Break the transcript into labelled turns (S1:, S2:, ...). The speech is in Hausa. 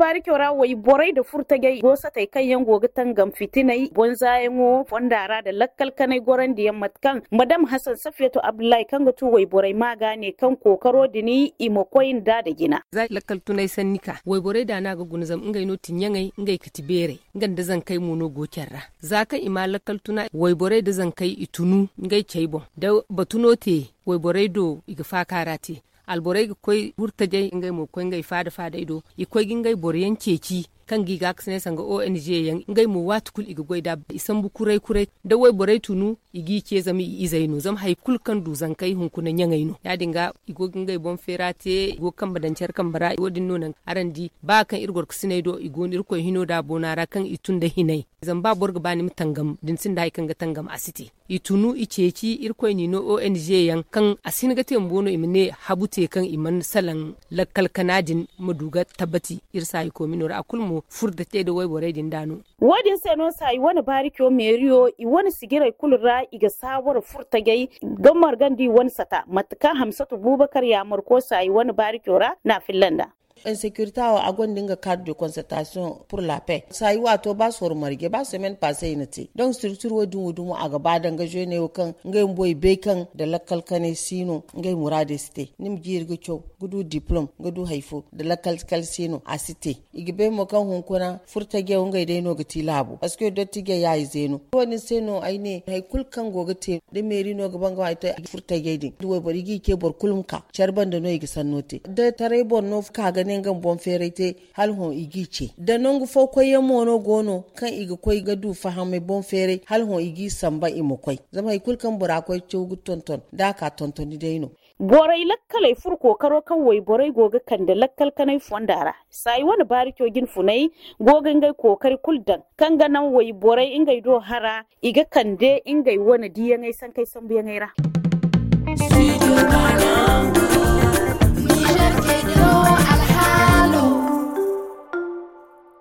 S1: bari kyora wai borai da furta gai gosa tai kan yango gitan gam fitinai bonzayengo fondara da lakkal kanai goran da yammat kan madam Hassan Safiyatu Abdullahi kan gatu wai borai magane kan kokaro dini imokoyin da gina
S2: za lakkal tunai sannika wai borai da na ga gunzam ingai no tinyangai ingai katibere ngan da zan kai mono gokerra zaka ima lakkal tuna wai borai da zan kai itunu ngai chaibo da batuno te wai borai do iga fakarate alborai ga koi hurta jai ngai mo koi ngai fada ido ikoi gingai boryan ceci kan giga kasne sanga ONG yan ngai mu watukul iga goida isan bu kurai da wai borai tunu igi ke zami izainu zam hay kul kan du zan kai hunkuna nyangaino ya dinga igo ngai bon ferate igo kan badancar kan bara wodin nonan arandi ba kan irgor kusine do igo irko hino da bonara kan itunda hinai zan ba borga bani mutangam din sin da kan ga tangam asiti itunu iceci irko ni no ONG yan kan asin ga tembono imne habute kan iman salan lakkal kanadin muduga tabbati irsa ko minora akulmu furda te da wai borai din dano
S1: wadin seno sai wani barikyo meriyo i wani sigirai kulra iga sawar furta gai gammar gandi wani sata matukan Hamsatu Bubakar ya marko sai wani barikyo ra na Finlanda
S3: insécurité a gondinga cadre de concertation pour la paix sai wato ba sor marge ba semaine passée inati donc structure wodun aga badanga jene kan ngay boy be kan da lakkal kane sino ngay murade cité nim jirga ciow gudu diplôme gudu haifo da lakkal kal sino a cité igibe mo kan hunkuna furta ge ngay dai no gati labu parce que dotti ge yayi zeno woni seno ayne hay kul kan gogate de meri no gaban ga ita furta ge din duwe bari gi ke bor kulumka charban da no igi sannote da tare bon no ka ga ngan bon ferete halhon igi ce da nongu fo koye mono gono kan igi koy gadu fahame bon fere halhon igi samba imo koy zama ikul kan bura koy cewgu tonton da ka tonton ni dayno
S1: borai lakkalai furko karo kan wai borai goga kan da lakkal kanai fondara sai wani barikyo gin funai gogan gai kokari kuldan kan ganan wai borai ingai do hara iga kande ingai wani diyan ai san kai san biyan ai ra